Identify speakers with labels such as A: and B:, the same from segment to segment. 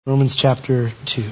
A: Romans chapter 2.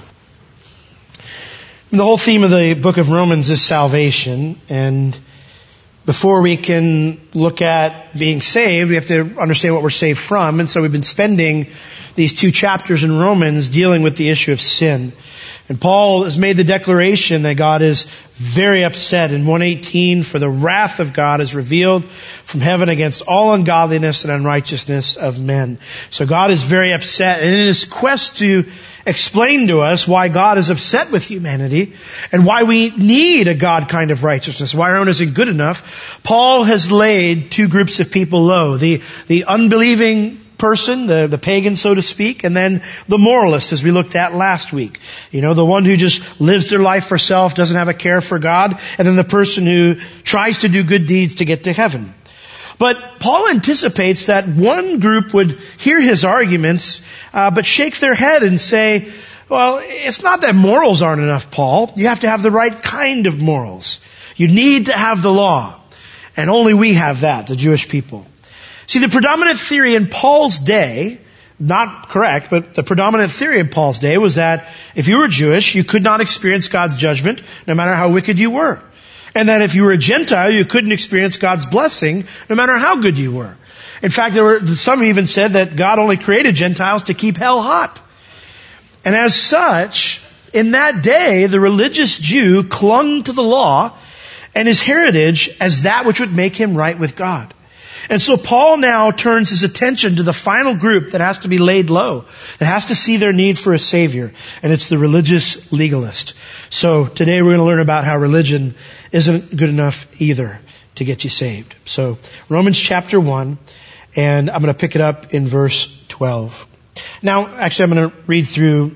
A: The whole theme of the book of Romans is salvation, and before we can look at being saved, we have to understand what we're saved from, and so we've been spending these 2 chapters in Romans dealing with the issue of sin. And Paul has made the declaration that God is very upset in 1:18, for the wrath of God is revealed from heaven against all ungodliness and unrighteousness of men. So God is very upset, and in his quest to explain to us why God is upset with humanity and why we need a God kind of righteousness, why our own isn't good enough, Paul has laid 2 groups of people low. The unbelieving person, the pagan, so to speak, and then the moralist, as we looked at last week. You know, the one who just lives their life for self, doesn't have a care for God, and then the person who tries to do good deeds to get to heaven. But Paul anticipates that one group would hear his arguments, but shake their head and say, well, it's not that morals aren't enough, Paul. You have to have the right kind of morals. You need to have the law. And only we have that, the Jewish people. See, the predominant theory in Paul's day, not correct, but the predominant theory in Paul's day was that if you were Jewish, you could not experience God's judgment no matter how wicked you were. And that if you were a Gentile, you couldn't experience God's blessing no matter how good you were. In fact, some even said that God only created Gentiles to keep hell hot. And as such, in that day, the religious Jew clung to the law and his heritage as that which would make him right with God. And so Paul now turns his attention to the final group that has to be laid low, that has to see their need for a Savior, and it's the religious legalist. So today we're going to learn about how religion isn't good enough either to get you saved. So Romans chapter 1, and I'm going to pick it up in verse 12. Now, actually I'm going to read through.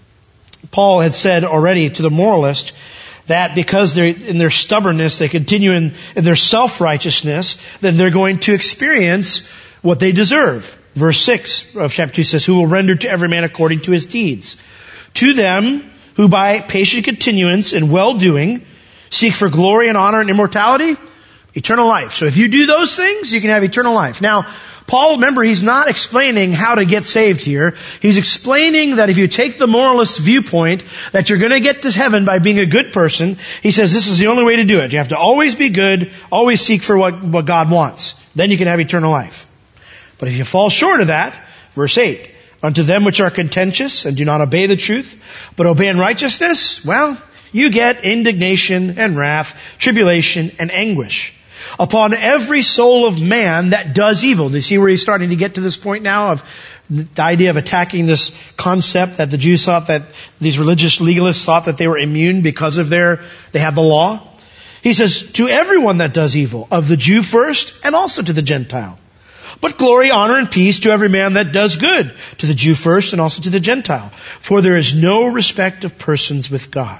A: Paul had said already to the moralist that because in their stubbornness, they continue in their self-righteousness, then they're going to experience what they deserve. Verse 6 of chapter 2 says, who will render to every man according to his deeds. To them who by patient continuance in well-doing seek for glory and honor and immortality, eternal life. So if you do those things, you can have eternal life. Now, Paul, remember, he's not explaining how to get saved here. He's explaining that if you take the moralist viewpoint, that you're going to get to heaven by being a good person. He says this is the only way to do it. You have to always be good, always seek for what God wants. Then you can have eternal life. But if you fall short of that, verse 8, unto them which are contentious and do not obey the truth, but obey in righteousness, well, you get indignation and wrath, tribulation and anguish upon every soul of man that does evil. Do you see where he's starting to get to this point now of the idea of attacking this concept that the Jews thought, that these religious legalists thought that they were immune because of they have the law? He says, to everyone that does evil, of the Jew first and also to the Gentile. But glory, honor, and peace to every man that does good, to the Jew first and also to the Gentile. For there is no respect of persons with God.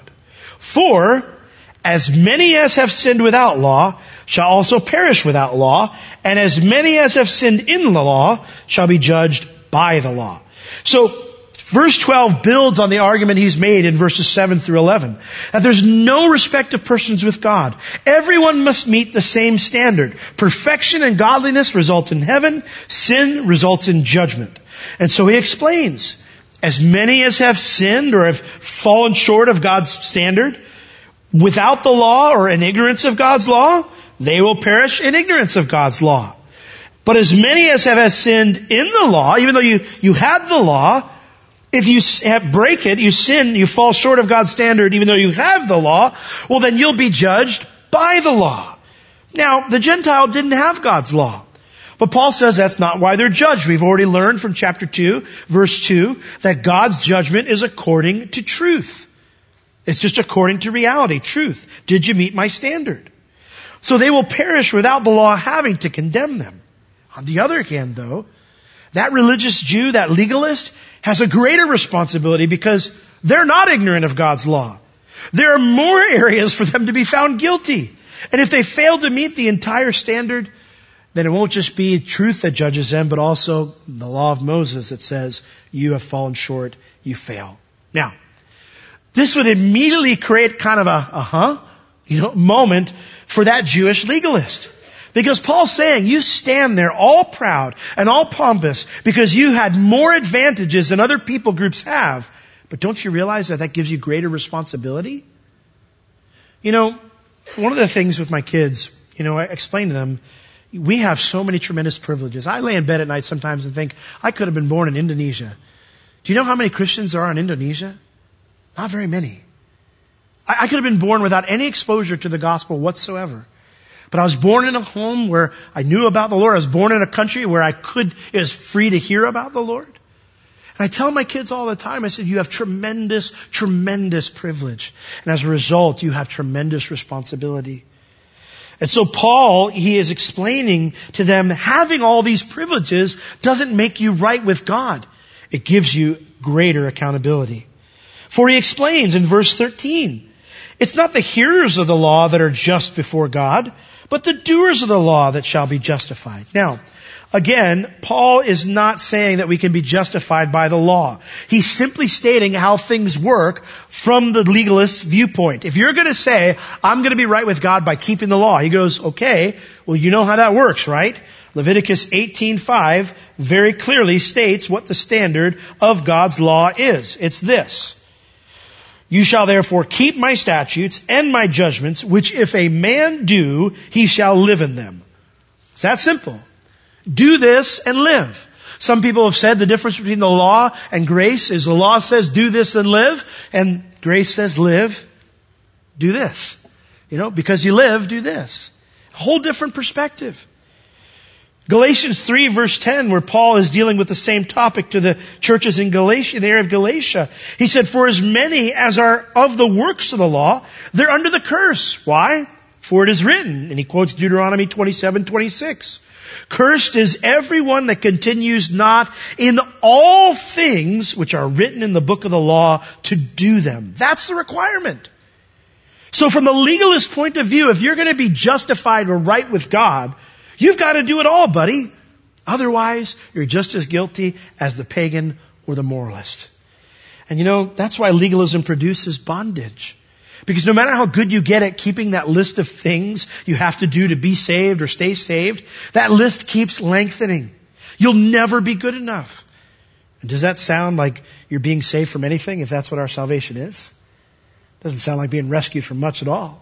A: For as many as have sinned without law shall also perish without law, and as many as have sinned in the law shall be judged by the law. So, verse 12 builds on the argument he's made in verses 7 through 11, that there's no respect of persons with God. Everyone must meet the same standard. Perfection and godliness result in heaven. Sin results in judgment. And so he explains, as many as have sinned or have fallen short of God's standard, without the law or in ignorance of God's law, they will perish in ignorance of God's law. But as many as have sinned in the law, even though you had the law, if you break it, you sin, you fall short of God's standard, even though you have the law, well then you'll be judged by the law. Now, the Gentile didn't have God's law. But Paul says that's not why they're judged. We've already learned from chapter 2, verse 2, that God's judgment is according to truth. It's just according to reality, truth. Did you meet my standard? So they will perish without the law having to condemn them. On the other hand, though, that religious Jew, that legalist, has a greater responsibility because they're not ignorant of God's law. There are more areas for them to be found guilty. And if they fail to meet the entire standard, then it won't just be truth that judges them, but also the law of Moses that says, you have fallen short, you fail. Now, this would immediately create kind of a moment for that Jewish legalist. Because Paul's saying, you stand there all proud and all pompous because you had more advantages than other people groups have. But don't you realize that gives you greater responsibility? You know, one of the things with my kids, I explain to them, we have so many tremendous privileges. I lay in bed at night sometimes and think, I could have been born in Indonesia. Do you know how many Christians there are in Indonesia? Not very many. I could have been born without any exposure to the gospel whatsoever. But I was born in a home where I knew about the Lord. I was born in a country where it was free to hear about the Lord. And I tell my kids all the time, I said, you have tremendous, tremendous privilege. And as a result, you have tremendous responsibility. And so Paul, he is explaining to them, having all these privileges doesn't make you right with God. It gives you greater accountability. For he explains in verse 13, it's not the hearers of the law that are just before God, but the doers of the law that shall be justified. Now, again, Paul is not saying that we can be justified by the law. He's simply stating how things work from the legalist viewpoint. If you're going to say, I'm going to be right with God by keeping the law, he goes, okay, well, you know how that works, right? Leviticus 18:5 very clearly states what the standard of God's law is. It's this. You shall therefore keep my statutes and my judgments, which if a man do, he shall live in them. It's that simple. Do this and live. Some people have said the difference between the law and grace is the law says do this and live, and grace says live, do this. Because you live, do this. A whole different perspective. Galatians 3 verse 10, where Paul is dealing with the same topic to the churches in Galatia, the area of Galatia. He said, for as many as are of the works of the law, they're under the curse. Why? For it is written, and he quotes Deuteronomy 27:26. Cursed is everyone that continues not in all things which are written in the book of the law to do them. That's the requirement. So from the legalist point of view, if you're going to be justified or right with God, you've got to do it all, buddy. Otherwise, you're just as guilty as the pagan or the moralist. And that's why legalism produces bondage. Because no matter how good you get at keeping that list of things you have to do to be saved or stay saved, that list keeps lengthening. You'll never be good enough. And does that sound like you're being saved from anything, if that's what our salvation is? Doesn't sound like being rescued from much at all.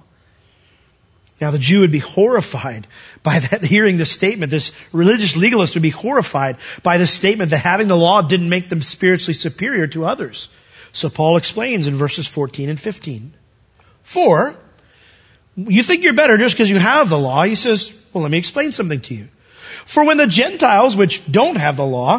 A: Now the Jew would be horrified by that, hearing this statement. This religious legalist would be horrified by this statement that having the law didn't make them spiritually superior to others. So Paul explains in verses 14 and 15. For, you think you're better just because you have the law. He says, well, let me explain something to you. For when the Gentiles, which don't have the law,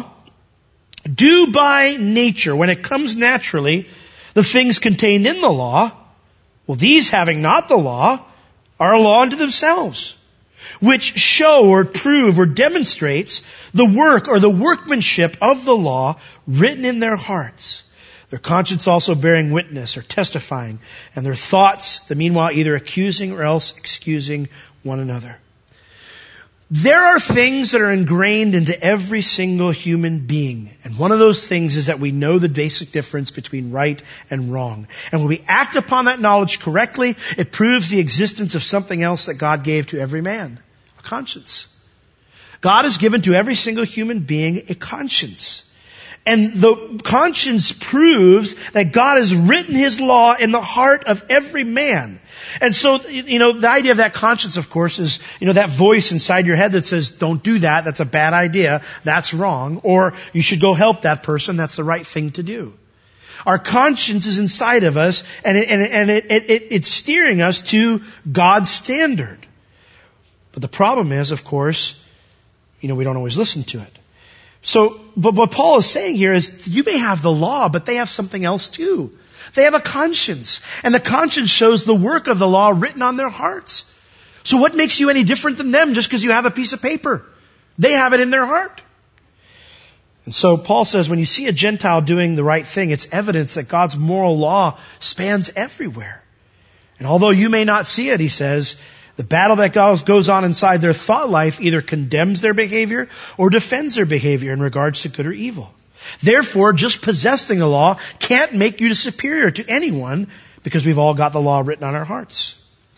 A: do by nature, when it comes naturally, the things contained in the law, well, these having not the law, are a law unto themselves, which show or prove or demonstrates the work or the workmanship of the law written in their hearts. Their conscience also bearing witness or testifying, and their thoughts, the meanwhile, either accusing or else excusing one another. There are things that are ingrained into every single human being. And one of those things is that we know the basic difference between right and wrong. And when we act upon that knowledge correctly, it proves the existence of something else that God gave to every man, a conscience. God has given to every single human being a conscience. And the conscience proves that God has written His law in the heart of every man. And so, the idea of that conscience, of course, is, that voice inside your head that says, don't do that, that's a bad idea, that's wrong, or you should go help that person, that's the right thing to do. Our conscience is inside of us, and it's steering us to God's standard. But the problem is, of course, we don't always listen to it. So, but what Paul is saying here is, you may have the law, but they have something else too. They have a conscience. And the conscience shows the work of the law written on their hearts. So what makes you any different than them just because you have a piece of paper? They have it in their heart. And so Paul says, when you see a Gentile doing the right thing, it's evidence that God's moral law spans everywhere. And although you may not see it, he says, the battle that goes on inside their thought life either condemns their behavior or defends their behavior in regards to good or evil. Therefore, just possessing the law can't make you superior to anyone, because we've all got the law written on our hearts.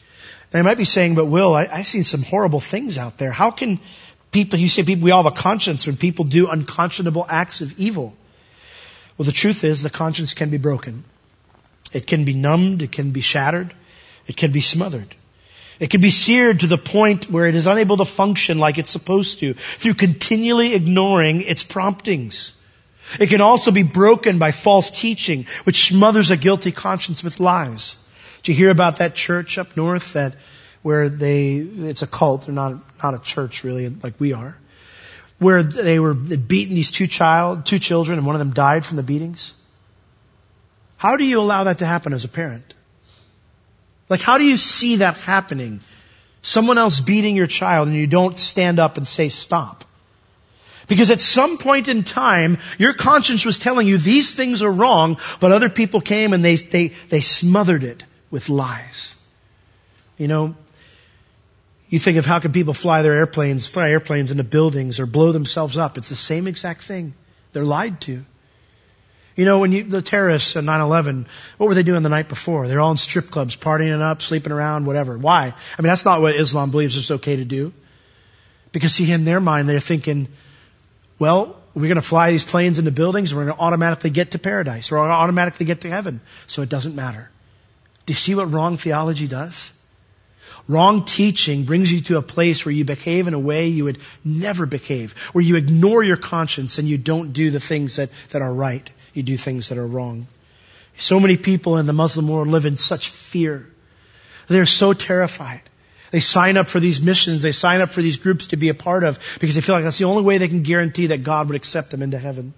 A: They might be saying, but Will, I've seen some horrible things out there. How can people, you say people, we all have a conscience when people do unconscionable acts of evil. Well, the truth is the conscience can be broken. It can be numbed. It can be shattered. It can be smothered. It can be seared to the point where it is unable to function like it's supposed to through continually ignoring its promptings. It can also be broken by false teaching, which smothers a guilty conscience with lies. Did you hear about that church up north where it's a cult, they're not a church really like we are, where they were beating these two children and one of them died from the beatings? How do you allow that to happen as a parent? Like, how do you see that happening? Someone else beating your child and you don't stand up and say stop. Because at some point in time, your conscience was telling you these things are wrong, but other people came and they smothered it with lies. You know, you think of how can people fly airplanes into buildings or blow themselves up. It's the same exact thing. They're lied to. You know, the terrorists on 9/11, what were they doing the night before? They're all in strip clubs, partying it up, sleeping around, whatever. Why? I mean, that's not what Islam believes is okay to do. Because see, in their mind, they're thinking, well, we're going to fly these planes into buildings, and we're going to automatically get to paradise. We're going to automatically get to heaven. So it doesn't matter. Do you see what wrong theology does? Wrong teaching brings you to a place where you behave in a way you would never behave, where you ignore your conscience and you don't do the things that are right. You do things that are wrong. So many people in the Muslim world live in such fear. They're so terrified. They sign up for these missions. They sign up for these groups to be a part of because they feel like that's the only way they can guarantee that God would accept them into heaven.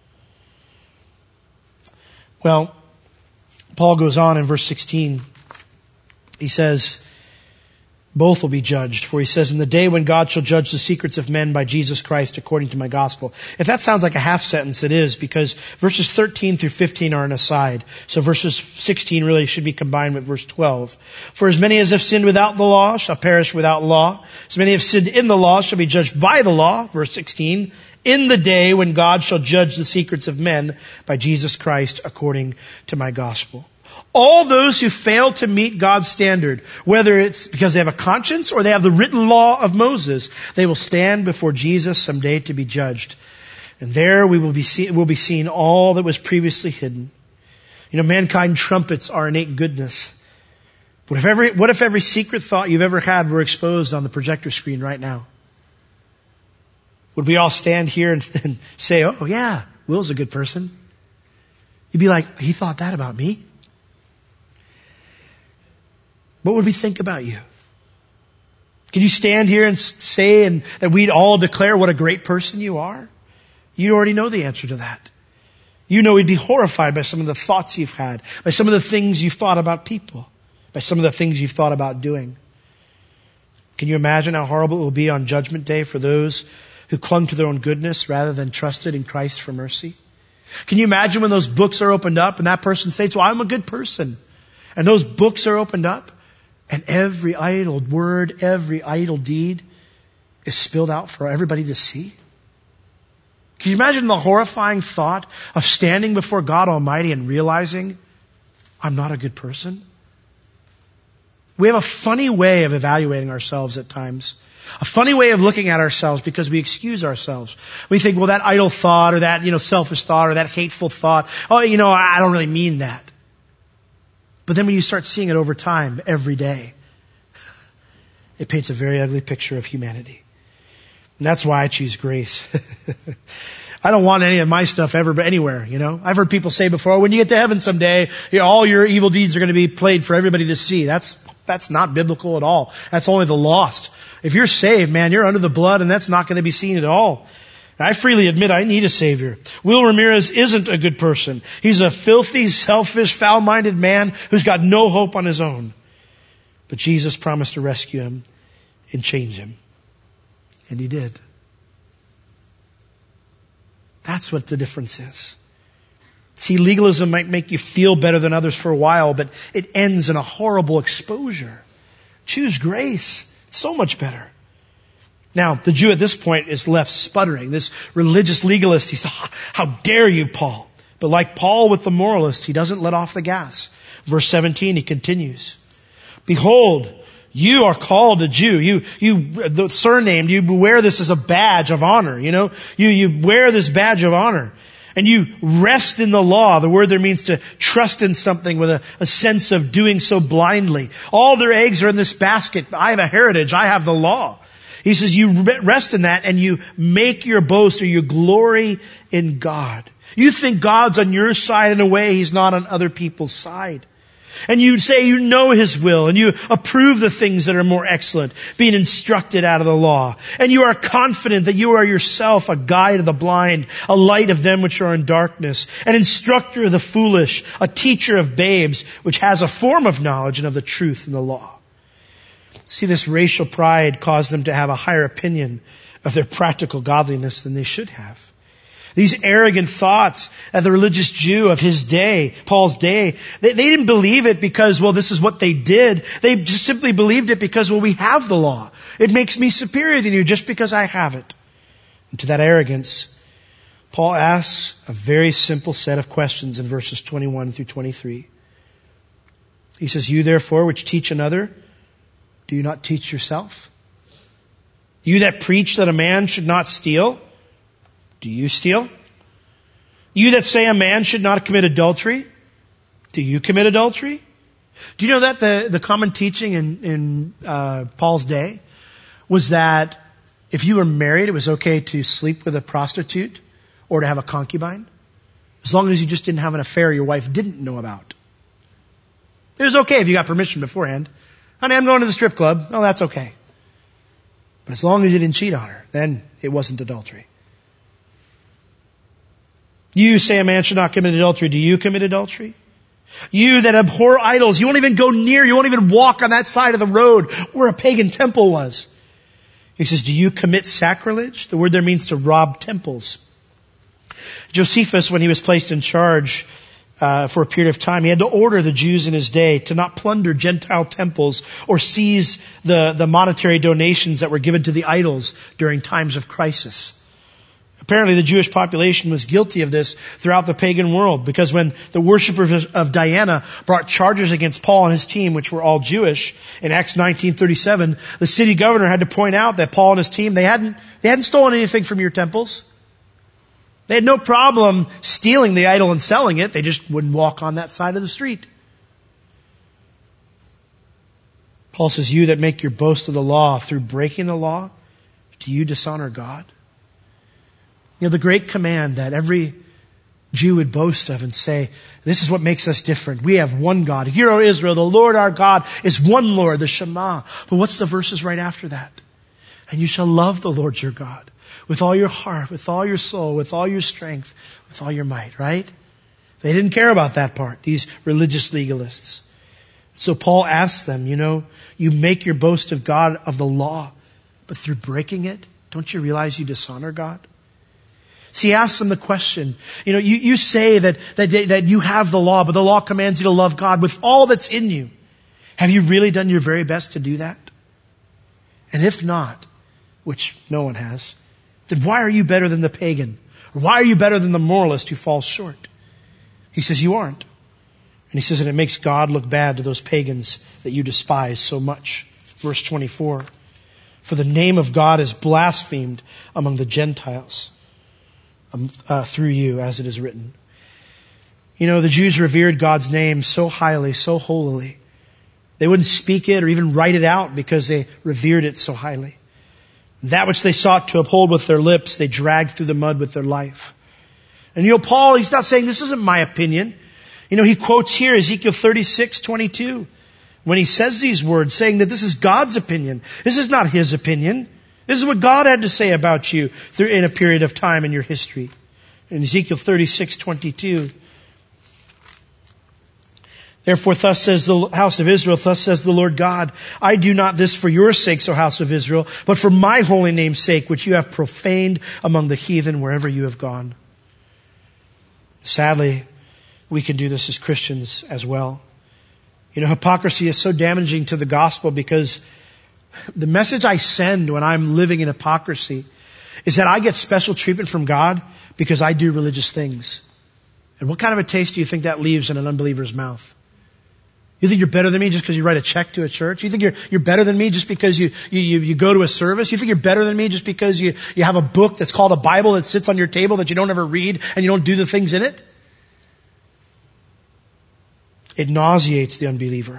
A: Well, Paul goes on in verse 16. He says, both will be judged. For he says, in the day when God shall judge the secrets of men by Jesus Christ according to my gospel. If that sounds like a half sentence, it is, because verses 13 through 15 are an aside. So verses 16 really should be combined with verse 12. For as many as have sinned without the law shall perish without law. As many have sinned in the law shall be judged by the law. Verse 16. In the day when God shall judge the secrets of men by Jesus Christ according to my gospel. All those who fail to meet God's standard, whether it's because they have a conscience or they have the written law of Moses, they will stand before Jesus someday to be judged. And there will be seen all that was previously hidden. You know, mankind trumpets our innate goodness. What if every secret thought you've ever had were exposed on the projector screen right now? Would we all stand here and say, oh yeah, Will's a good person? You'd be like, he thought that about me? What would we think about you? Can you stand here and say that we'd all declare what a great person you are? You already know the answer to that. You know we'd be horrified by some of the thoughts you've had, by some of the things you've thought about people, by some of the things you've thought about doing. Can you imagine how horrible it will be on Judgment Day for those who clung to their own goodness rather than trusted in Christ for mercy? Can you imagine when those books are opened up and that person says, well, I'm a good person. And those books are opened up and every idle word, every idle deed is spilled out for everybody to see? Can you imagine the horrifying thought of standing before God Almighty and realizing I'm not a good person? We have a funny way of evaluating ourselves at times. A funny way of looking at ourselves because we excuse ourselves. We think, well, that idle thought or that, selfish thought or that hateful thought, I don't really mean that. But then when you start seeing it over time, every day, it paints a very ugly picture of humanity. And that's why I choose grace. I don't want any of my stuff ever anywhere, I've heard people say before, when you get to heaven someday, all your evil deeds are going to be played for everybody to see. That's not biblical at all. That's only the lost. If you're saved, man, you're under the blood and that's not going to be seen at all. I freely admit I need a Savior. Will Ramirez isn't a good person. He's a filthy, selfish, foul-minded man who's got no hope on his own. But Jesus promised to rescue him and change him. And He did. That's what the difference is. See, legalism might make you feel better than others for a while, but it ends in a horrible exposure. Choose grace. It's so much better. Now, the Jew at this point is left sputtering. This religious legalist, he thought, how dare you, Paul? But like Paul with the moralist, he doesn't let off the gas. Verse 17, he continues. Behold, You are called a Jew. The surname, you wear this as a badge of honor, You wear this badge of honor. And you rest in the law. The word there means to trust in something with a sense of doing so blindly. All their eggs are in this basket. I have a heritage. I have the law. He says you rest in that and you make your boast or you glory in God. You think God's on your side in a way He's not on other people's side. And you say you know His will and you approve the things that are more excellent, being instructed out of the law. And you are confident that you are yourself a guide of the blind, a light of them which are in darkness, an instructor of the foolish, a teacher of babes, which has a form of knowledge and of the truth in the law. See, this racial pride caused them to have a higher opinion of their practical godliness than they should have. These arrogant thoughts of the religious Jew of his day, Paul's day, they didn't believe it because, this is what they did. They just simply believed it because, we have the law. It makes me superior than you just because I have it. And to that arrogance, Paul asks a very simple set of questions in verses 21 through 23. He says, you therefore which teach another, do you not teach yourself? You that preach that a man should not steal, do you steal? You that say a man should not commit adultery, do you commit adultery? Do you know that the common teaching in Paul's day was that if you were married, it was okay to sleep with a prostitute or to have a concubine, as long as you just didn't have an affair your wife didn't know about. It was okay if you got permission beforehand. Honey, I'm going to the strip club. Oh, that's okay. But as long as you didn't cheat on her, then it wasn't adultery. You say a man should not commit adultery. Do you commit adultery? You that abhor idols, you won't even go near, you won't even walk on that side of the road where a pagan temple was. He says, do you commit sacrilege? The word there means to rob temples. Josephus, when he was placed in charge for a period of time, he had to order the Jews in his day to not plunder Gentile temples or seize the monetary donations that were given to the idols during times of crisis. Apparently the Jewish population was guilty of this throughout the pagan world, because when the worshippers of Diana brought charges against Paul and his team, which were all Jewish, in Acts 19:37, the city governor had to point out that Paul and his team, they hadn't stolen anything from your temples. They had no problem stealing the idol and selling it. They just wouldn't walk on that side of the street. Paul says, you that make your boast of the law through breaking the law, do you dishonor God? The great command that every Jew would boast of and say, this is what makes us different. We have one God. Hear, O Israel, the Lord our God is one Lord, the Shema. But what's the verses right after that? And you shall love the Lord your God with all your heart, with all your soul, with all your strength, with all your might, right? They didn't care about that part, these religious legalists. So Paul asks them, you make your boast of God, of the law, but through breaking it, don't you realize you dishonor God? So he asks them the question, you say that you have the law, but the law commands you to love God with all that's in you. Have you really done your very best to do that? And if not, which no one has, then why are you better than the pagan? Or why are you better than the moralist who falls short? He says you aren't. And he says that it makes God look bad to those pagans that you despise so much. Verse 24, for the name of God is blasphemed among the Gentiles through you, as it is written. The Jews revered God's name so highly, so holily. They wouldn't speak it or even write it out because they revered it so highly. That which they sought to uphold with their lips, they dragged through the mud with their life. And Paul, he's not saying this isn't my opinion. He quotes here Ezekiel 36:22 when he says these words, saying that this is God's opinion. This is not his opinion. This is what God had to say about you in a period of time in your history. In Ezekiel 36:22. Therefore, thus says the house of Israel, thus says the Lord God, I do not this for your sakes, O house of Israel, but for my holy name's sake, which you have profaned among the heathen wherever you have gone. Sadly, we can do this as Christians as well. Hypocrisy is so damaging to the gospel because the message I send when I'm living in hypocrisy is that I get special treatment from God because I do religious things. And what kind of a taste do you think that leaves in an unbeliever's mouth? You think you're better than me just because you write a check to a church? You think you're better than me just because you go to a service? You think you're better than me just because you have a book that's called a Bible that sits on your table that you don't ever read and you don't do the things in it? It nauseates the unbeliever.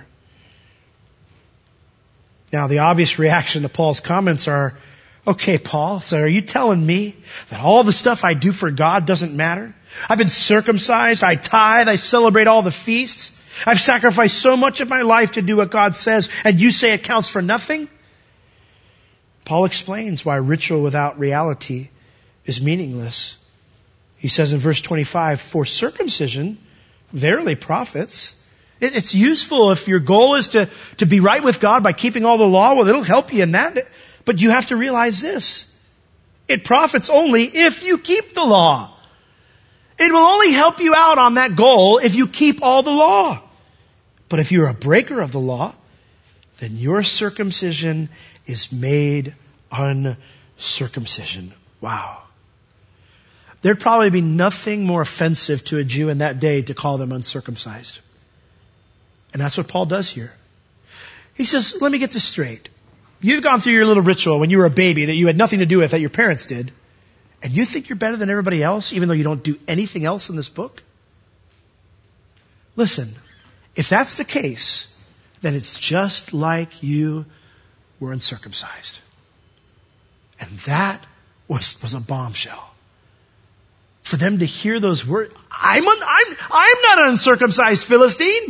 A: Now, the obvious reaction to Paul's comments are, okay, Paul, so are you telling me that all the stuff I do for God doesn't matter? I've been circumcised, I tithe, I celebrate all the feasts. I've sacrificed so much of my life to do what God says, and you say it counts for nothing? Paul explains why ritual without reality is meaningless. He says in verse 25, for circumcision verily profits. It's useful if your goal is to be right with God by keeping all the law. Well, it'll help you in that. But you have to realize this. It profits only if you keep the law. It will only help you out on that goal if you keep all the law. But if you're a breaker of the law, then your circumcision is made uncircumcision. Wow. There'd probably be nothing more offensive to a Jew in that day to call them uncircumcised. And that's what Paul does here. He says, let me get this straight. You've gone through your little ritual when you were a baby that you had nothing to do with, that your parents did. And you think you're better than everybody else, even though you don't do anything else in this book? Listen, if that's the case, then it's just like you were uncircumcised. And that was a bombshell. For them to hear those words, I'm not an uncircumcised Philistine.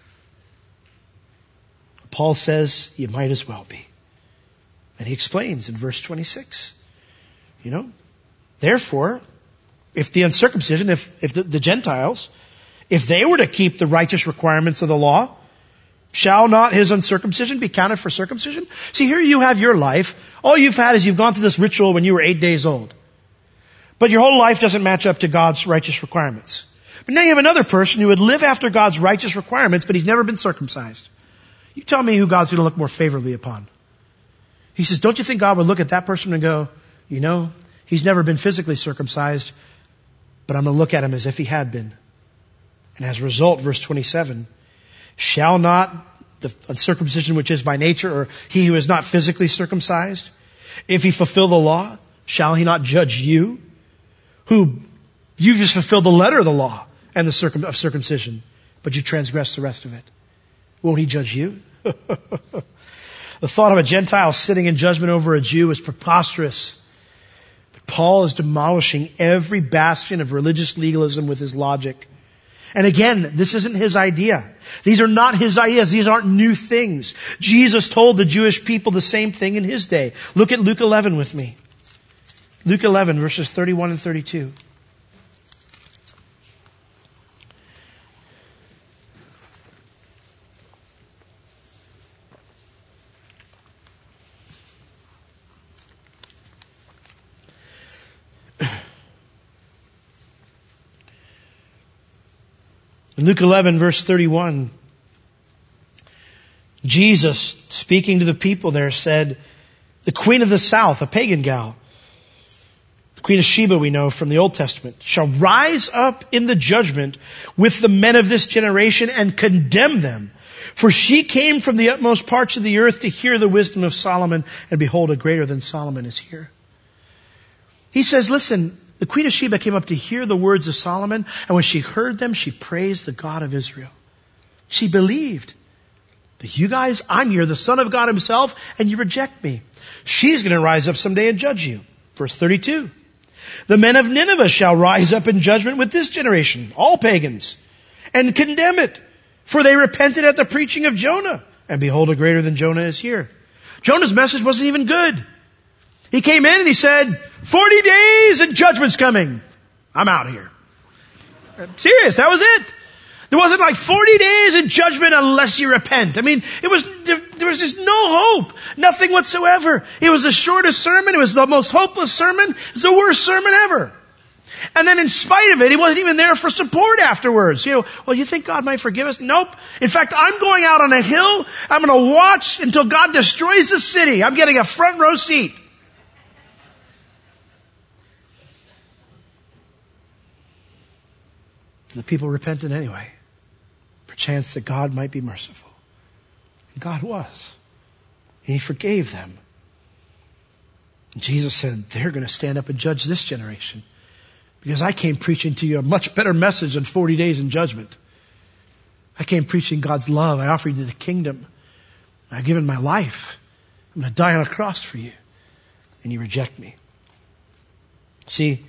A: Paul says, you might as well be. And he explains in verse 26, therefore, if the uncircumcision, if the Gentiles, if they were to keep the righteous requirements of the law, shall not his uncircumcision be counted for circumcision? See, here you have your life. All you've had is you've gone through this ritual when you were 8 days old. But your whole life doesn't match up to God's righteous requirements. But now you have another person who would live after God's righteous requirements, but he's never been circumcised. You tell me who God's going to look more favorably upon. He says, don't you think God would look at that person and go, he's never been physically circumcised, but I'm going to look at him as if he had been. And as a result, verse 27, shall not the uncircumcision which is by nature, or he who is not physically circumcised, if he fulfill the law, shall he not judge you, who you just fulfilled the letter of the law and of circumcision, but you transgress the rest of it? Won't he judge you? The thought of a Gentile sitting in judgment over a Jew is preposterous. But Paul is demolishing every bastion of religious legalism with his logic. And again, this isn't his idea. These are not his ideas. These aren't new things. Jesus told the Jewish people the same thing in his day. Look at Luke 11 with me. Luke 11, verses 31 and 32. In Luke 11, verse 31, Jesus, speaking to the people there, said, the queen of the south, a pagan gal, the queen of Sheba we know from the Old Testament, shall rise up in the judgment with the men of this generation and condemn them. For she came from the utmost parts of the earth to hear the wisdom of Solomon, and behold, a greater than Solomon is here. He says, listen, the queen of Sheba came up to hear the words of Solomon, and when she heard them, she praised the God of Israel. She believed. But you guys, I'm here, the Son of God himself, and you reject me. She's going to rise up someday and judge you. Verse 32. The men of Nineveh shall rise up in judgment with this generation, all pagans, and condemn it. For they repented at the preaching of Jonah. And behold, a greater than Jonah is here. Jonah's message wasn't even good. He came in and he said, 40 days and judgment's coming. I'm out here. Serious, that was it. There wasn't like 40 days in judgment unless you repent. I mean, there was just no hope. Nothing whatsoever. It was the shortest sermon. It was the most hopeless sermon. It was the worst sermon ever. And then in spite of it, he wasn't even there for support afterwards. You think God might forgive us? Nope. In fact, I'm going out on a hill. I'm going to watch until God destroys the city. I'm getting a front row seat. The people repented anyway. perchance that God might be merciful. And God was. And he forgave them. And Jesus said, they're going to stand up and judge this generation. Because I came preaching to you a much better message than 40 days in judgment. I came preaching God's love. I offered you the kingdom. I've given my life. I'm going to die on a cross for you. And you reject me. See,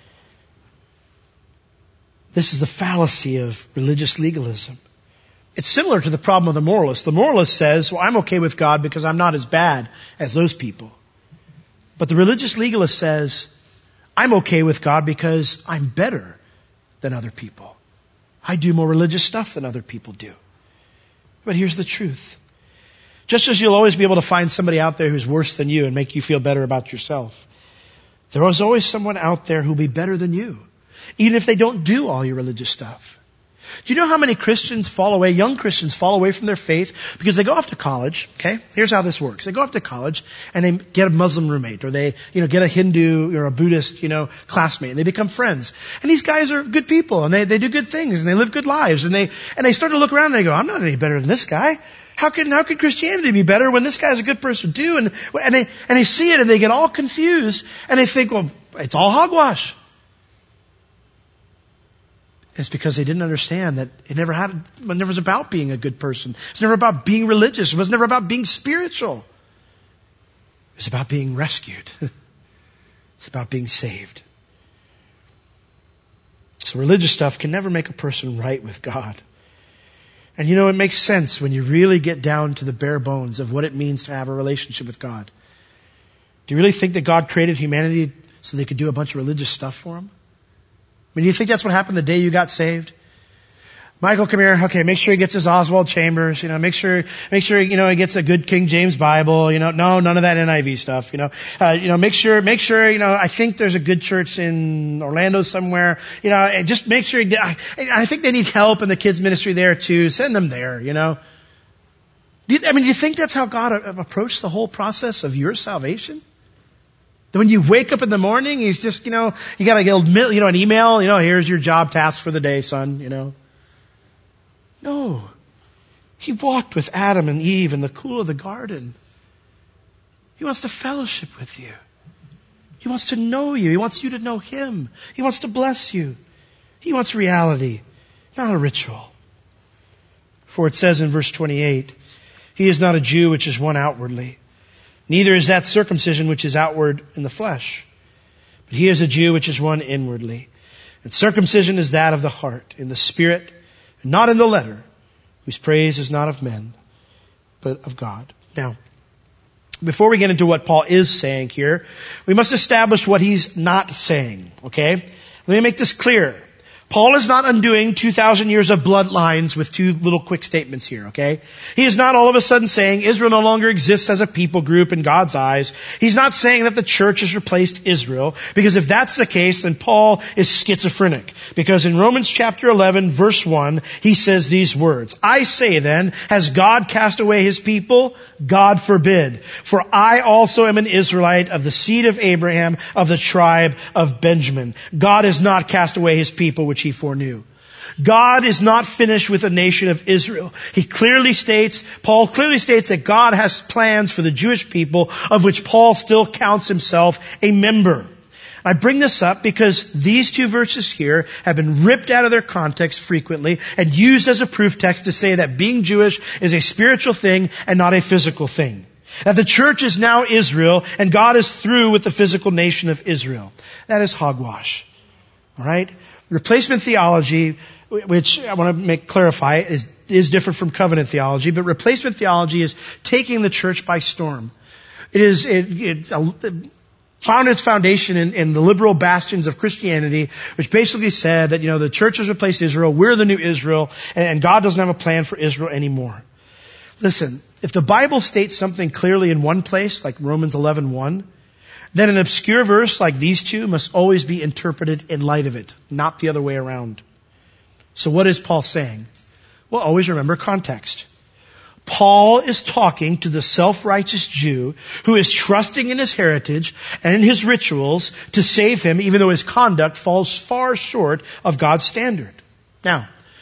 A: this is the fallacy of religious legalism. It's similar to the problem of the moralist. The moralist says, well, I'm okay with God because I'm not as bad as those people. But the religious legalist says, I'm okay with God because I'm better than other people. I do more religious stuff than other people do. But here's the truth. Just as you'll always be able to find somebody out there who's worse than you and make you feel better about yourself, there is always someone out there who'll be better than you, even if they don't do all your religious stuff. Do you know how many Christians fall away, young Christians fall away from their faith because they go off to college, okay? Here's how this works. They go off to college and they get a Muslim roommate or they, get a Hindu or a Buddhist, classmate and they become friends. And these guys are good people and they do good things and they live good lives and they start to look around and they go, I'm not any better than this guy. How could Christianity be better when this guy's a good person too? And they see it and they get all confused and they think, well, it's all hogwash. It's because they didn't understand that it never was about being a good person. It's never about being religious. It was never about being spiritual. It was about being rescued. It's about being saved. So religious stuff can never make a person right with God. And it makes sense when you really get down to the bare bones of what it means to have a relationship with God. Do you really think that God created humanity so they could do a bunch of religious stuff for him? Do you think that's what happened the day you got saved? Michael, come here. Okay, make sure he gets his Oswald Chambers. Make sure he gets a good King James Bible. No, none of that NIV stuff. Make sure. I think there's a good church in Orlando somewhere. And just make sure. I think they need help in the kids ministry there too. Send them there. Do you think that's how God approached the whole process of your salvation? That when you wake up in the morning, he's just, you got to get, an email, here's your job task for the day, son, No. He walked with Adam and Eve in the cool of the garden. He wants to fellowship with you. He wants to know you. He wants you to know him. He wants to bless you. He wants reality, not a ritual. For it says in verse 28, he is not a Jew which is one outwardly. Neither is that circumcision which is outward in the flesh. But he is a Jew which is one inwardly. And circumcision is that of the heart, in the spirit, and not in the letter, whose praise is not of men, but of God. Now, before we get into what Paul is saying here, we must establish what he's not saying, okay? Let me make this clear. Paul is not undoing 2,000 years of bloodlines with two little quick statements here, okay? He is not all of a sudden saying Israel no longer exists as a people group in God's eyes. He's not saying that the church has replaced Israel, because if that's the case, then Paul is schizophrenic. Because in Romans chapter 11, verse 1, he says these words, I say then, has God cast away his people? God forbid. For I also am an Israelite of the seed of Abraham, of the tribe of Benjamin. God has not cast away his people, which he foreknew. God is not finished with the nation of Israel. Paul clearly states that God has plans for the Jewish people, of which Paul still counts himself a member. I bring this up because these two verses here have been ripped out of their context frequently and used as a proof text to say that being Jewish is a spiritual thing and not a physical thing. That the church is now Israel and God is through with the physical nation of Israel. That is hogwash. All right? Replacement theology, which I want to clarify, is different from covenant theology, but replacement theology is taking the church by storm. It's found its foundation in the liberal bastions of Christianity, which basically said that, the church has replaced Israel, we're the new Israel, and God doesn't have a plan for Israel anymore. Listen, if the Bible states something clearly in one place, like Romans 11:1, then an obscure verse like these two must always be interpreted in light of it, not the other way around. So what is Paul saying? Well, always remember context. Paul is talking to the self-righteous Jew who is trusting in his heritage and in his rituals to save him, even though his conduct falls far short of God's standard. Now,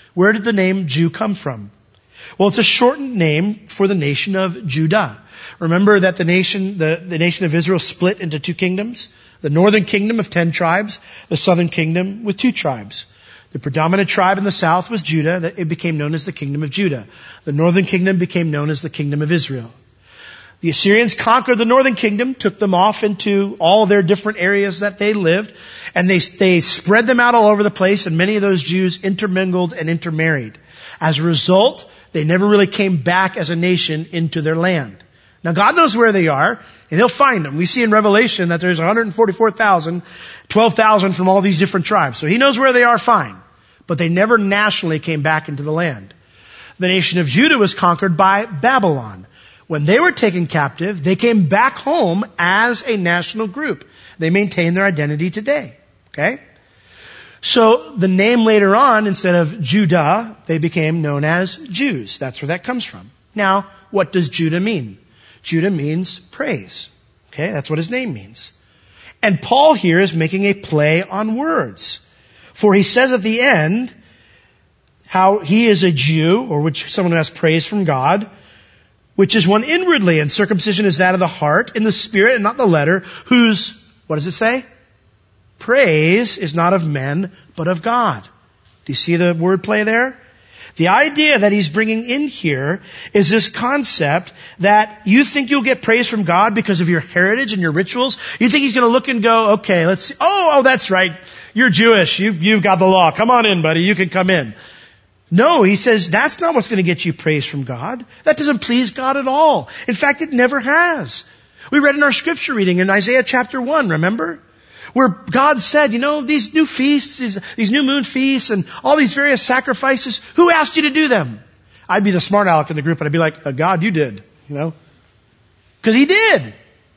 A: Where did the name Jew come from? Well, it's a shortened name for the nation of Judah. Remember that the nation of Israel split into two kingdoms? The northern kingdom of 10 tribes, the southern kingdom with 2 tribes. The predominant tribe in the south was Judah. It became known as the kingdom of Judah. The northern kingdom became known as the kingdom of Israel. The Assyrians conquered the northern kingdom, took them off into all their different areas that they lived, and they spread them out all over the place, and many of those Jews intermingled and intermarried. As a result, they never really came back as a nation into their land. Now God knows where they are, and He'll find them. We see in Revelation that there's 144,000, 12,000 from all these different tribes. So He knows where they are fine. But they never nationally came back into the land. The nation of Judah was conquered by Babylon. When they were taken captive, they came back home as a national group. They maintain their identity today. Okay? So the name later on, instead of Judah, they became known as Jews. That's where that comes from. Now, what does Judah mean? Judah means praise. Okay? That's what his name means. And Paul here is making a play on words. For he says at the end how he is a Jew, or which someone who has praise from God, which is one inwardly, and circumcision is that of the heart, in the spirit and not the letter, whose, what does it say? Praise is not of men, but of God. Do you see the wordplay there? The idea that he's bringing in here is this concept that you think you'll get praise from God because of your heritage and your rituals. You think He's going to look and go, okay, let's see. Oh, that's right. You're Jewish. You've got the law. Come on in, buddy. You can come in. No, he says that's not what's going to get you praise from God. That doesn't please God at all. In fact, it never has. We read in our scripture reading in Isaiah chapter 1, remember? Where God said, these new feasts, these new moon feasts and all these various sacrifices, who asked you to do them? I'd be the smart aleck in the group and I'd be like, God, you did, Because He did.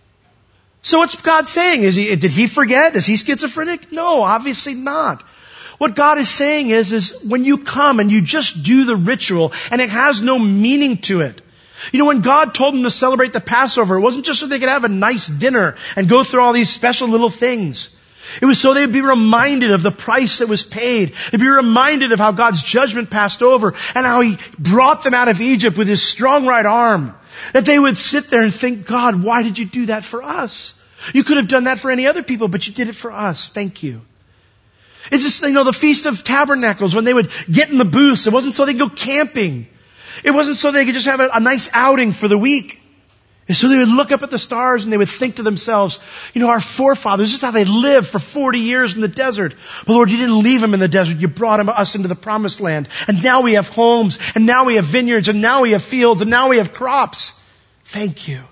A: So what's God saying? Did He forget? Is He schizophrenic? No, obviously not. What God is saying is when you come and you just do the ritual and it has no meaning to it. When God told them to celebrate the Passover, it wasn't just so they could have a nice dinner and go through all these special little things. It was so they'd be reminded of the price that was paid. They'd be reminded of how God's judgment passed over and how He brought them out of Egypt with His strong right arm. That they would sit there and think, God, why did you do that for us? You could have done that for any other people, but you did it for us. Thank you. It's just, the Feast of Tabernacles, when they would get in the booths, it wasn't so they could go camping. It wasn't so they could just have a nice outing for the week. And so they would look up at the stars and they would think to themselves, our forefathers, this is how they lived for 40 years in the desert. But Lord, you didn't leave them in the desert. You brought us into the promised land. And now we have homes, and now we have vineyards, and now we have fields, and now we have crops. Thank you.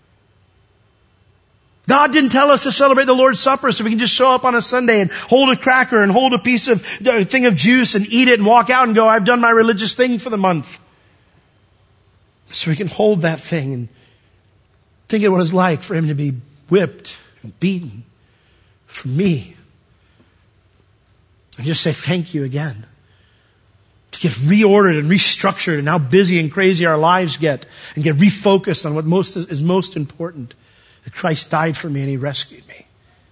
A: God didn't tell us to celebrate the Lord's Supper so we can just show up on a Sunday and hold a cracker and hold a thing of juice and eat it and walk out and go, I've done my religious thing for the month. So we can hold that thing and think of what it's like for Him to be whipped and beaten for me. And just say thank you again. To get reordered and restructured and how busy and crazy our lives get and get refocused on what is most important. That Christ died for me and He rescued me.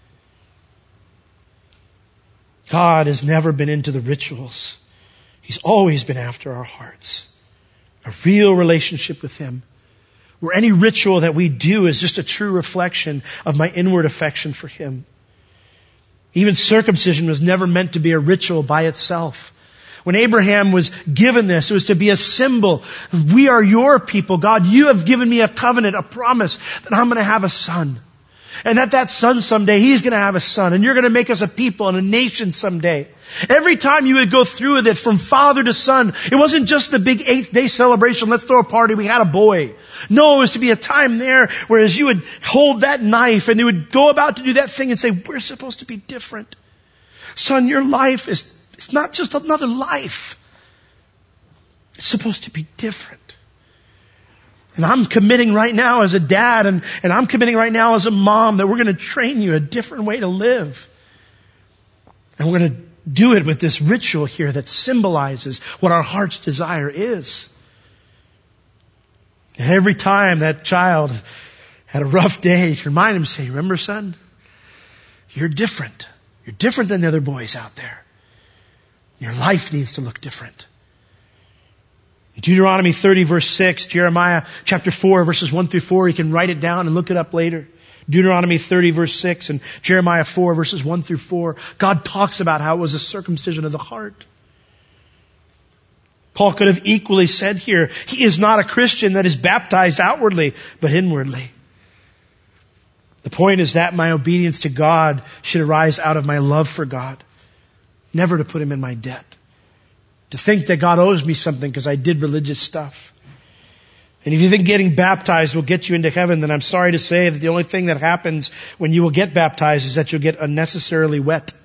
A: God has never been into the rituals. He's always been after our hearts. A real relationship with Him. Where any ritual that we do is just a true reflection of my inward affection for Him. Even circumcision was never meant to be a ritual by itself. When Abraham was given this, it was to be a symbol. We are your people. God, you have given me a covenant, a promise that I'm going to have a son. And that son someday, he's going to have a son. And you're going to make us a people and a nation someday. Every time you would go through with it from father to son, it wasn't just the big 8th-day celebration. Let's throw a party. We had a boy. No, it was to be a time there whereas you would hold that knife and you would go about to do that thing and say, we're supposed to be different. Son, your life it's not just another life. It's supposed to be different. And I'm committing right now as a dad and I'm committing right now as a mom that we're going to train you a different way to live. And we're going to do it with this ritual here that symbolizes what our heart's desire is. And every time that child had a rough day, you remind him, say, remember, son, you're different. You're different than the other boys out there. Your life needs to look different. Deuteronomy 30 verse 6, Jeremiah chapter 4 verses 1 through 4. You can write it down and look it up later. Deuteronomy 30 verse 6 and Jeremiah 4 verses 1 through 4. God talks about how it was a circumcision of the heart. Paul could have equally said here, he is not a Christian that is baptized outwardly, but inwardly. The point is that my obedience to God should arise out of my love for God, never to put Him in my debt. To think that God owes me something because I did religious stuff. And if you think getting baptized will get you into heaven, then I'm sorry to say that the only thing that happens when you will get baptized is that you'll get unnecessarily wet.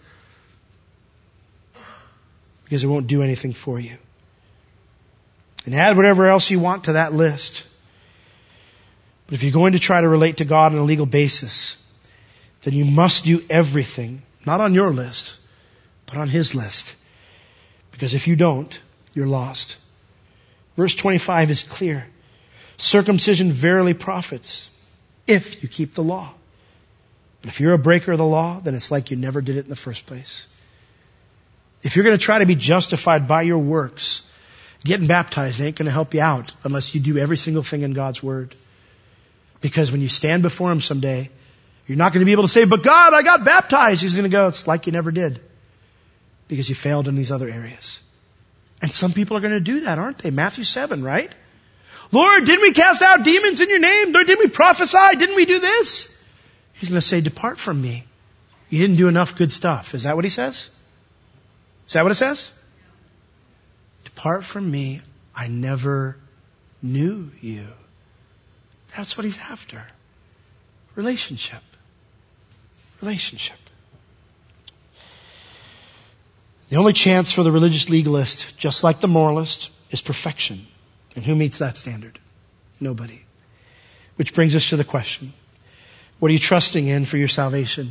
A: Because it won't do anything for you. And add whatever else you want to that list. But if you're going to try to relate to God on a legal basis, then you must do everything, not on your list, but on His list. Because if you don't, you're lost. Verse 25 is clear. Circumcision verily profits if you keep the law. But if you're a breaker of the law, then it's like you never did it in the first place. If you're going to try to be justified by your works, getting baptized ain't going to help you out unless you do every single thing in God's Word. Because when you stand before Him someday, you're not going to be able to say, but God, I got baptized. He's going to go, it's like you never did. Because you failed in these other areas. And some people are going to do that, aren't they? Matthew 7, right? Lord, didn't we cast out demons in your name? Lord, didn't we prophesy? Didn't we do this? He's going to say, depart from me. You didn't do enough good stuff. Is that what He says? Is that what it says? Depart from me. I never knew you. That's what He's after. Relationship. Relationship. The only chance for the religious legalist, just like the moralist, is perfection. And who meets that standard? Nobody. Which brings us to the question, what are you trusting in for your salvation?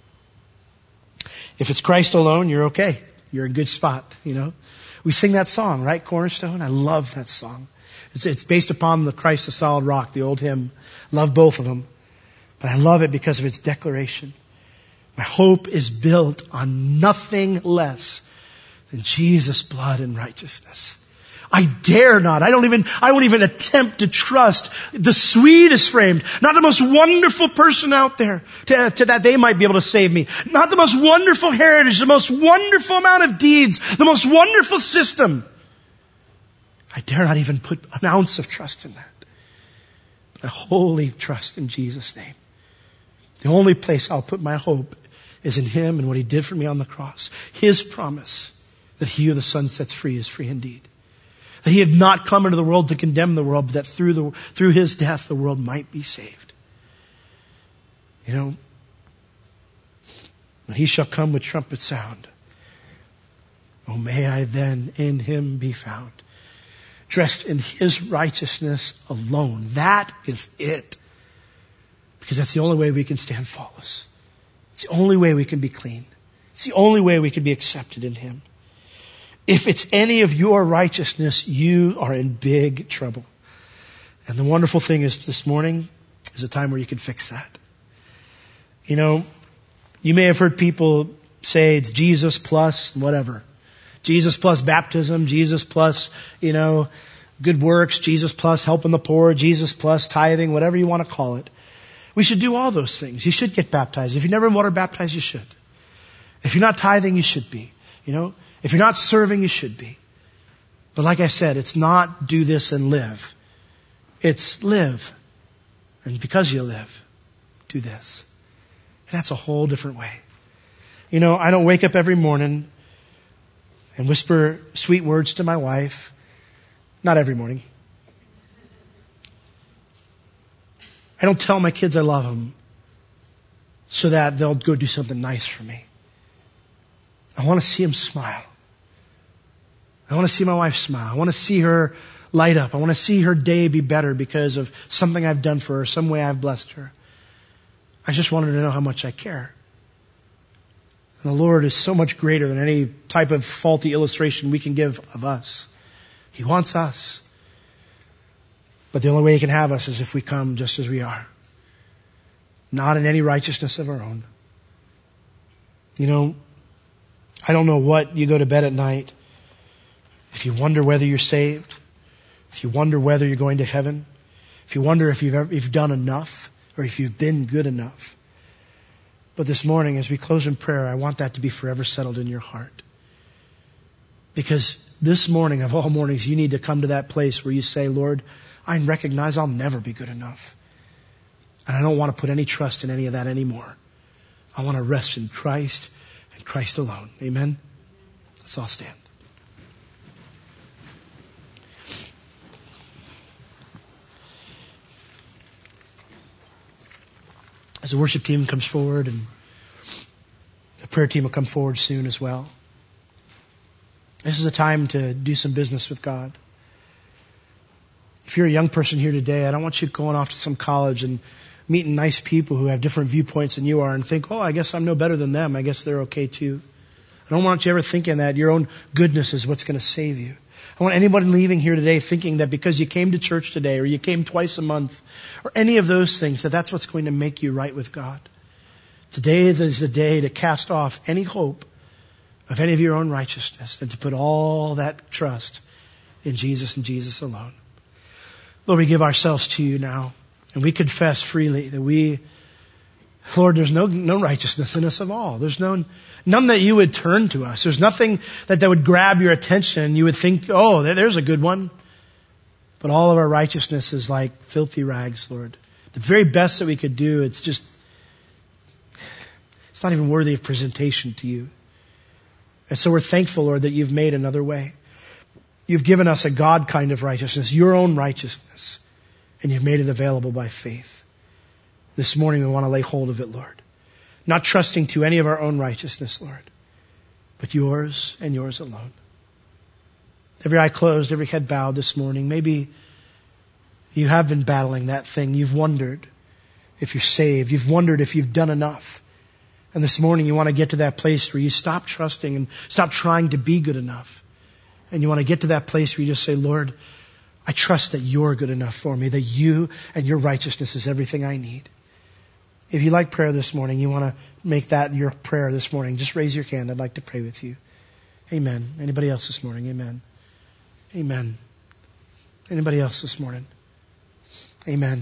A: If it's Christ alone, you're okay. You're in a good spot, you know. We sing that song, right, Cornerstone? I love that song. It's based upon the Christ the Solid Rock, the old hymn. Love both of them. But I love it because of its declaration. My hope is built on nothing less than Jesus' blood and righteousness. I dare not. I won't even attempt to trust the sweetest framed, not the most wonderful person out there to that they might be able to save me. Not the most wonderful heritage, the most wonderful amount of deeds, the most wonderful system. I dare not even put an ounce of trust in that. But I wholly trust in Jesus' name. The only place I'll put my hope is in Him and what He did for me on the cross. His promise that He who the Son sets free is free indeed. That He had not come into the world to condemn the world, but that through His death the world might be saved. You know, when He shall come with trumpet sound, oh, may I then in Him be found, dressed in His righteousness alone. That is it. Because that's the only way we can stand faultless. It's the only way we can be clean. It's the only way we can be accepted in Him. If it's any of your righteousness, you are in big trouble. And the wonderful thing is this morning is a time where you can fix that. You know, you may have heard people say it's Jesus plus whatever. Jesus plus baptism, Jesus plus, you know, good works, Jesus plus helping the poor, Jesus plus tithing, whatever you want to call it. We should do all those things. You should get baptized. If you've never been water baptized, you should. If you're not tithing, you should be. You know, if you're not serving, you should be. But like I said, it's not do this and live. It's live. And because you live, do this. And that's a whole different way. You know, I don't wake up every morning and whisper sweet words to my wife. Not every morning. I don't tell my kids I love them so that they'll go do something nice for me. I want to see them smile. I want to see my wife smile. I want to see her light up. I want to see her day be better because of something I've done for her, some way I've blessed her. I just want her to know how much I care. And the Lord is so much greater than any type of faulty illustration we can give of us. He wants us. But the only way He can have us is if we come just as we are. Not in any righteousness of our own. You know, I don't know what you go to bed at night. If you wonder whether you're saved, if you wonder whether you're going to heaven, if you wonder if you've done enough or if you've been good enough. But this morning, as we close in prayer, I want that to be forever settled in your heart. Because this morning of all mornings, you need to come to that place where you say, Lord, I recognize I'll never be good enough. And I don't want to put any trust in any of that anymore. I want to rest in Christ and Christ alone. Amen? Let's all stand. As the worship team comes forward, and the prayer team will come forward soon as well. This is a time to do some business with God. If you're a young person here today, I don't want you going off to some college and meeting nice people who have different viewpoints than you are and think, oh, I guess I'm no better than them. I guess they're okay too. I don't want you ever thinking that your own goodness is what's going to save you. I want anybody leaving here today thinking that because you came to church today or you came twice a month or any of those things, that that's what's going to make you right with God. Today is the day to cast off any hope of any of your own righteousness and to put all that trust in Jesus and Jesus alone. Lord, we give ourselves to you now, and we confess freely that Lord, there's no righteousness in us at all. There's none that you would turn to us. There's nothing that would grab your attention and you would think, oh, there's a good one. But all of our righteousness is like filthy rags, Lord. The very best that we could do, it's not even worthy of presentation to you. And so we're thankful, Lord, that you've made another way. You've given us a God kind of righteousness, your own righteousness, and you've made it available by faith. This morning we want to lay hold of it, Lord. Not trusting to any of our own righteousness, Lord, but yours and yours alone. Every eye closed, every head bowed this morning. Maybe you have been battling that thing. You've wondered if you're saved. You've wondered if you've done enough. And this morning you want to get to that place where you stop trusting and stop trying to be good enough. And you want to get to that place where you just say, Lord, I trust that you're good enough for me, that you and your righteousness is everything I need. If you like prayer this morning, you want to make that your prayer this morning, just raise your hand. I'd like to pray with you. Amen. Anybody else this morning? Amen. Amen. Anybody else this morning? Amen.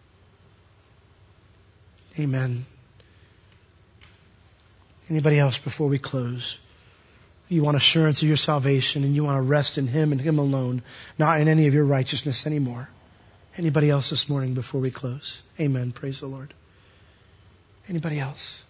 A: Amen. Anybody else before we close? You want assurance of your salvation and you want to rest in Him and Him alone, not in any of your righteousness anymore. Anybody else this morning before we close? Amen. Praise the Lord. Anybody else?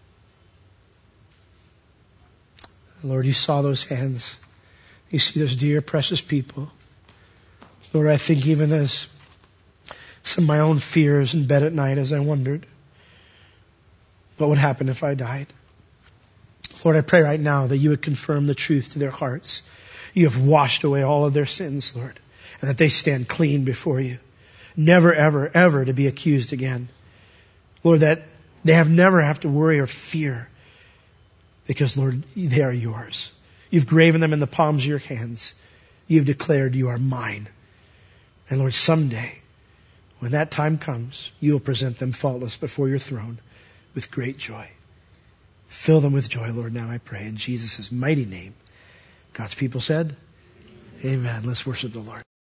A: Lord, you saw those hands. You see those dear, precious people. Lord, I think even as some of my own fears in bed at night as I wondered, what would happen if I died? Lord, I pray right now that you would confirm the truth to their hearts. You have washed away all of their sins, Lord, and that they stand clean before you. Never, ever, ever to be accused again. Lord, that they never have to worry or fear because, Lord, they are yours. You've graven them in the palms of your hands. You've declared you are mine. And Lord, someday, when that time comes, you'll present them faultless before your throne with great joy. Fill them with joy, Lord, now I pray in Jesus' mighty name. God's people said, amen. Let's worship the Lord.